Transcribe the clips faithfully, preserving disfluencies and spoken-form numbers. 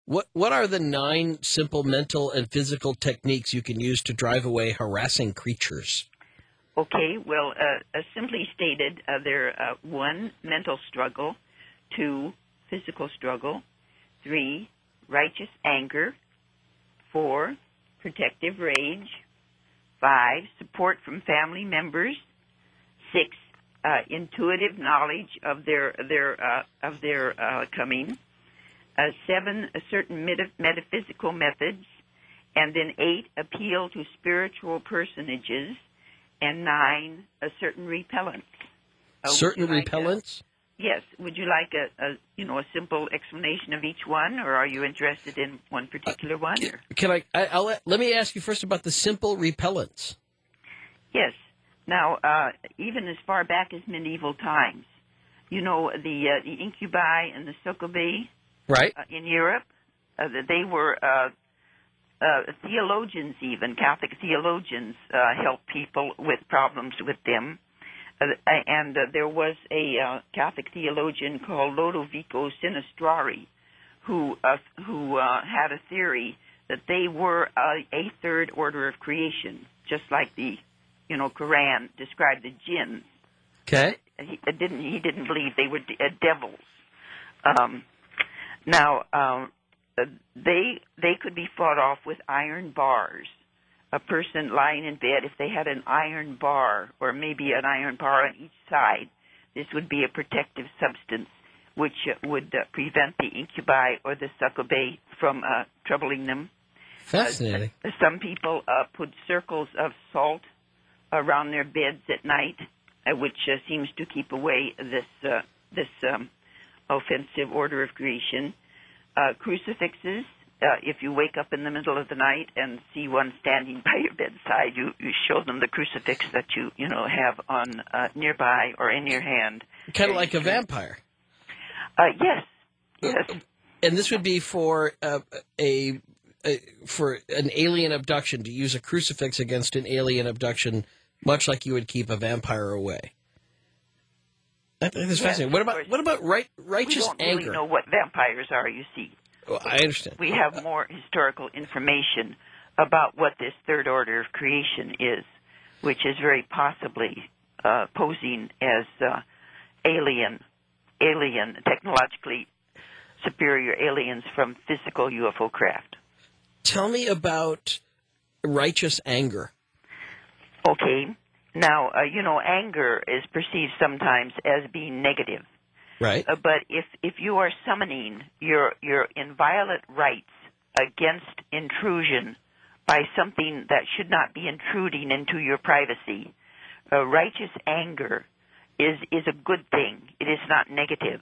What what are the nine simple mental and physical techniques you can use to drive away harassing creatures? Okay, well, uh, uh, simply stated, uh, they're uh, one, mental struggle, two, physical struggle, three, righteous anger, four, protective rage, five, support from family members, six, uh, intuitive knowledge of their their uh, of their uh, coming, uh, seven, a certain meta- metaphysical methods, and then eight, appeal to spiritual personages, and nine, a certain repellent. Uh, Certain like repellents? A, yes. Would you like a, a you know a simple explanation of each one, or are you interested in one particular one? Can, can I? I I'll let, let me ask you first about the simple repellents. Yes. Now, uh, even as far back as medieval times, you know the uh, the incubi and the succubi, right? Uh, in Europe, uh, they were. Uh, Uh, theologians, even Catholic theologians, uh, help people with problems with them. Uh, and uh, there was a uh, Catholic theologian called Lodovico Sinistrari, who uh, who uh, had a theory that they were uh, a third order of creation, just like the, you know, Quran described the jinn. Okay. He didn't he didn't believe they were de- uh, devils. Um, now. Um, Uh, they they could be fought off with iron bars. A person lying in bed, if they had an iron bar or maybe an iron bar on each side, this would be a protective substance which uh, would uh, prevent the incubi or the succubi from uh, troubling them. Fascinating. Uh, some people uh, put circles of salt around their beds at night, uh, which uh, seems to keep away this uh, this um, offensive order of creation. Uh, crucifixes, uh, if you wake up in the middle of the night and see one standing by your bedside, you, you show them the crucifix that you, you know, have on uh, nearby or in your hand. Kind of like a vampire. Uh, yes, yes. And this would be for uh, a, a for an alien abduction, to use a crucifix against an alien abduction, much like you would keep a vampire away. I think that's yes, fascinating. What about what about right, righteous anger? We don't anger? really know what vampires are, you see. Well, I understand. We have more historical information about what this third order of creation is, which is very possibly uh, posing as uh, alien, alien, technologically superior aliens from physical U F O craft. Tell me about righteous anger. Okay. Now, uh, you know, anger is perceived sometimes as being negative. Right. Uh, but if, if you are summoning your, your inviolate rights against intrusion by something that should not be intruding into your privacy, uh, righteous anger is, is a good thing. It is not negative.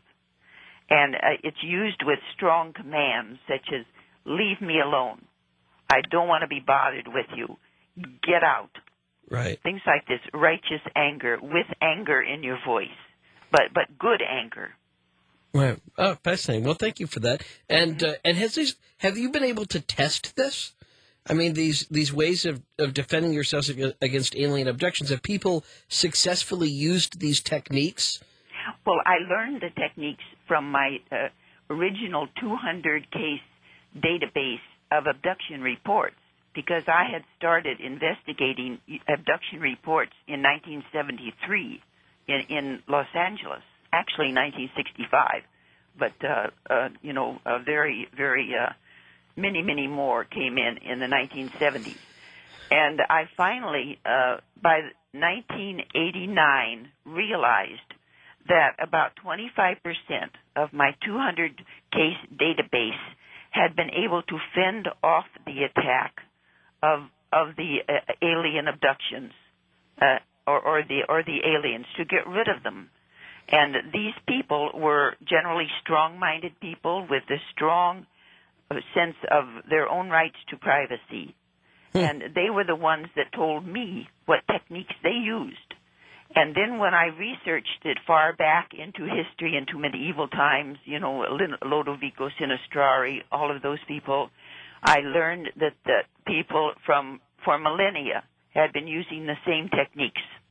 And uh, it's used with strong commands such as, leave me alone. I don't want to be bothered with you. Get out. Right. Things like this, righteous anger, with anger in your voice, but but good anger. Right. Oh, fascinating. Well, thank you for that. And uh, and has these have you been able to test this? I mean, these these ways of, of defending yourselves against alien abductions. Have people successfully used these techniques? Well, I learned the techniques from my uh, original two hundred case database of abduction reports, because I had started investigating abduction reports in nineteen seventy-three in, in Los Angeles, actually nineteen sixty-five, but, uh, uh, you know, uh, very, very, uh, many, many more came in in the nineteen seventies. And I finally, uh, by nineteen eighty-nine, realized that about twenty-five percent of my two hundred case database had been able to fend off the attack of of the uh, alien abductions, uh, or, or the or the aliens, to get rid of them. And these people were generally strong-minded people with a strong uh, sense of their own rights to privacy. Hmm. And they were the ones that told me what techniques they used. And then when I researched it far back into history, into medieval times, you know, Lodovico Sinistrari, all of those people, I learned that the people from for millennia had been using the same techniques.